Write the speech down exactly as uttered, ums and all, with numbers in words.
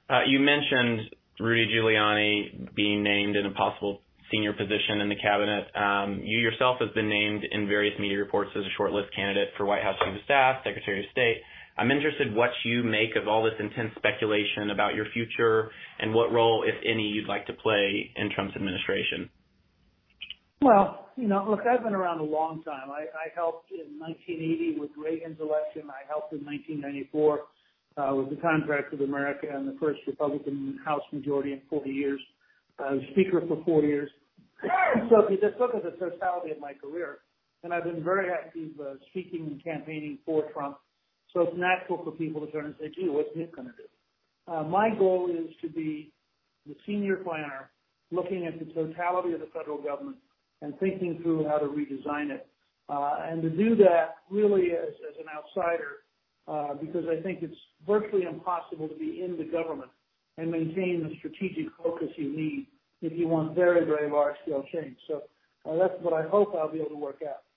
Uh, you mentioned Rudy Giuliani being named in a possible senior position in the cabinet. Um, you yourself have been named in various media reports as a shortlist candidate for White House Chief of Staff, Secretary of State. I'm interested what you make of all this intense speculation about your future and what role, if any, you'd like to play in Trump's administration. Well, you know, look, I've been around a long time. I, I helped in nineteen eighty with Reagan's election. I helped in nineteen ninety-four uh, with the Contract with America and the first Republican House majority in forty years. I was Speaker for four years. So if you just look at the totality of my career, and I've been very active uh, speaking and campaigning for Trump, so it's natural for people to turn and say, gee, what's Nick going to do? Uh, my goal is to be the senior planner looking at the totality of the federal government and thinking through how to redesign it. Uh, and to do that really as, as an outsider, uh, because I think it's virtually impossible to be in the government and maintain the strategic focus you need if you want very, very large-scale change. So uh, that's what I hope I'll be able to work out.